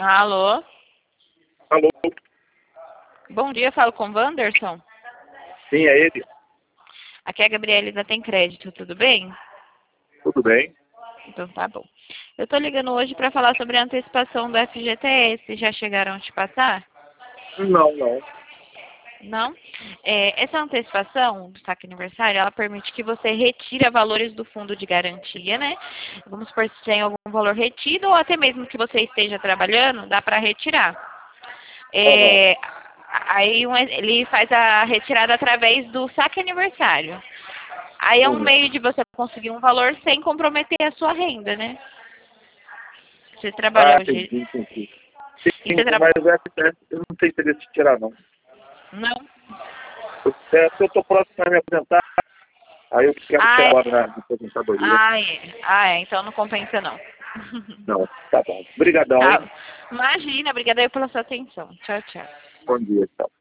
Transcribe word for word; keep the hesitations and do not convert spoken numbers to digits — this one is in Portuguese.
Alô? Alô? Bom dia, falo com o Wanderson. Sim, é ele. Aqui é a Gabriele da Tem Crédito, tudo bem? Tudo bem? Então tá bom. Eu tô ligando hoje para falar sobre a antecipação do F G T S. Já chegaram a te passar? Não, não. Não? É, essa antecipação do saque aniversário, ela permite que você retire valores do fundo de garantia, né? Vamos supor se tem algum valor retido ou até mesmo que você esteja trabalhando, dá para retirar. Aham. É, aí um- ele faz a retirada através do saque aniversário. Aí é um Uhum. meio de você conseguir um valor sem comprometer a sua renda, né? Você Ah, trabalha hoje. entendi, entendi. E Sim, você trabalha. mas o F P S eu não sei se ele se tirar, não. Não? Eu, é, eu estou próximo a me apresentar, aí eu quero Ah, tirar é. agora na na aposentadoria. Ah, é. Ah, é. Então não compensa, não. Não, tá bom. Obrigadão, Tá. hein? Imagina, obrigada aí pela sua atenção. Tchau, tchau. Bom dia, tchau.